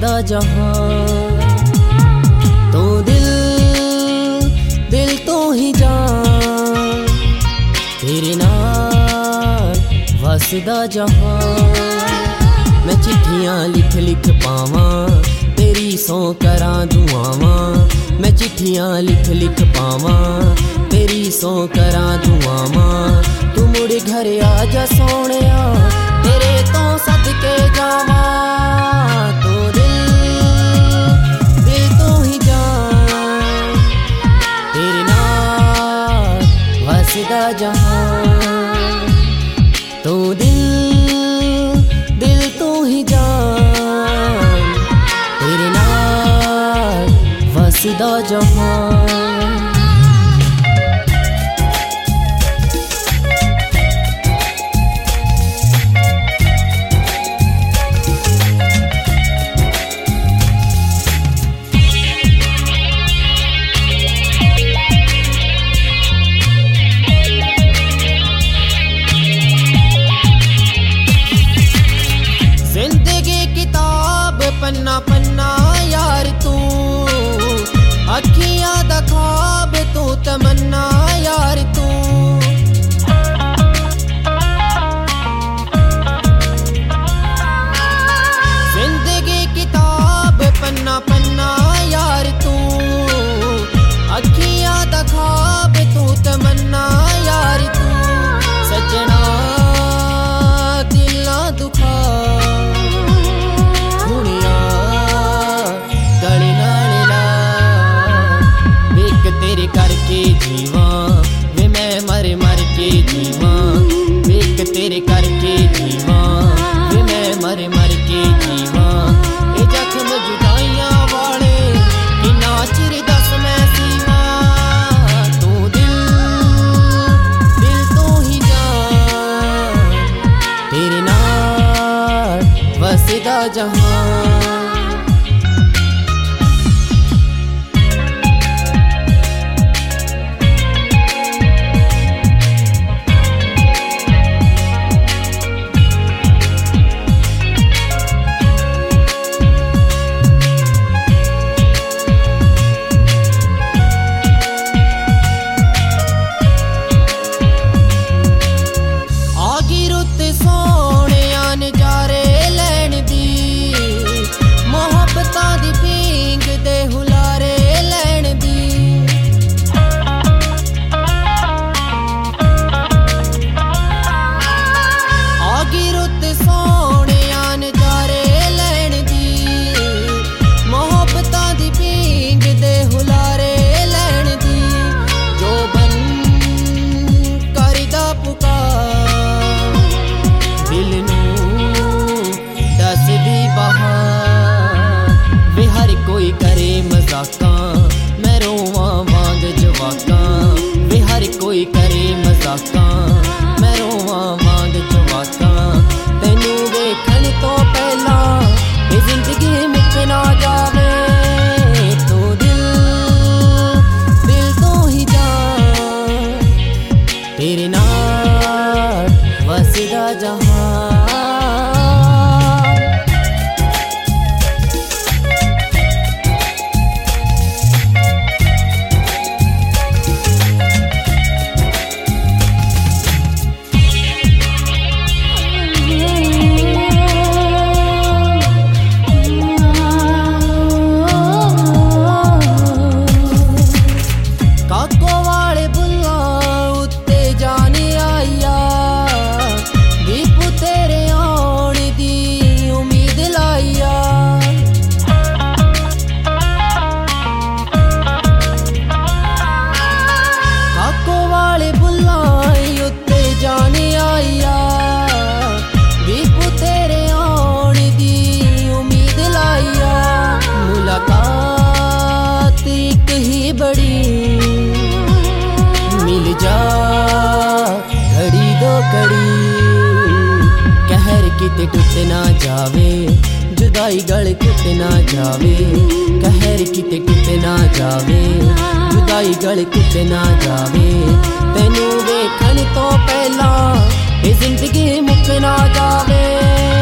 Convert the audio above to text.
वसदा जहां तू दिल दिल तो ही जान तेरे नाल वसदा जहां मैं चिट्ठियां लिख लिख पावां तेरी सौ करां दुआवां मैं चिट्ठियां लिख लिख पावां तेरी सौ करां दुआवां तू मुड़ घर आ जा सोहणिया तेरे तो सदके जावां तू दिल तो ही जान तेरे नाल वसदा जहां तू दिल तो ही जान तेरे नाल वसदा जहां पन्ना पन्ना यार तू अखियां दा ख्वाब तू तमन्ना यार तू जिंदगी किताब पन्ना पन्ना यार तू अखियां दा ख्वाब तू तमन्ना यार तू सजना दिल दुखा तेरे करके जीवा वे मैं मर मर के जीवा वेख तेरे करके जीवा वे मैं मर मर के जीवा ए जख्म जुदाइयां वाले किन्ना चिर दस मैं सीवा तू दिल तो ही जान तेरे नाल वसदा जहां कोई करे मजाकां मैं रोवां वांग जवाकां वे हर कोई करे मजाकां मैं रोवां वांग जवाकां तैनू वेखण तो पहला ये जिंदगी मुक ना जावे तू दिल तो ही जान तेरे नाल वसदा जहां मिल जा घड़ी दो घड़ी कहर किते टुट ना जावे जुदाई गल टुट ना जावे कहर किते टुट ना जावे जुदाई गल टुट ना जावे तैनू वेखण तो पहला ये जिंदगी मुक ना जावे।